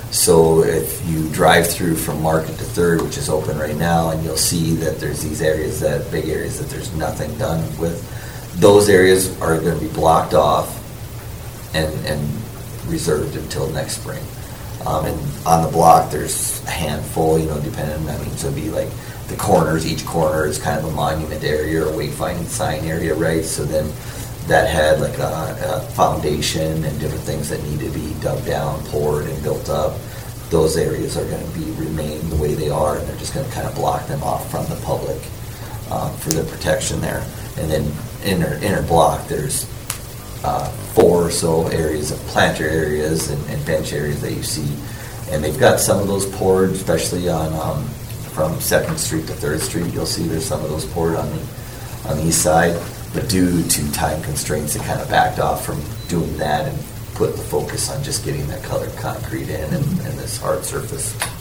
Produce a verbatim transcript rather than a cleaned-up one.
So if you drive through from Market to Third, which is open right now, and you'll see that there's these areas, that big areas that there's nothing done with, those areas are going to be blocked off and, and reserved until next spring. Um, and on the block, there's a handful, you know, depending, I mean, so it'd be like the corners, each corner is kind of a monument area or a wayfinding sign area, right? So then that had like a, a foundation and different things that need to be dug down, poured, and built up. Those areas are going to be remain the way they are, and they're just going to kind of block them off from the public um, for their protection there. And then inner inner block, there's uh, four or so areas of planter areas and, and bench areas that you see, and they've got some of those poured, especially on um, from Second Street to Third Street. You'll see there's some of those poured on the on the east side. But due to time constraints, it kind of backed off from doing that and put the focus on just getting that colored concrete in and, and this hard surface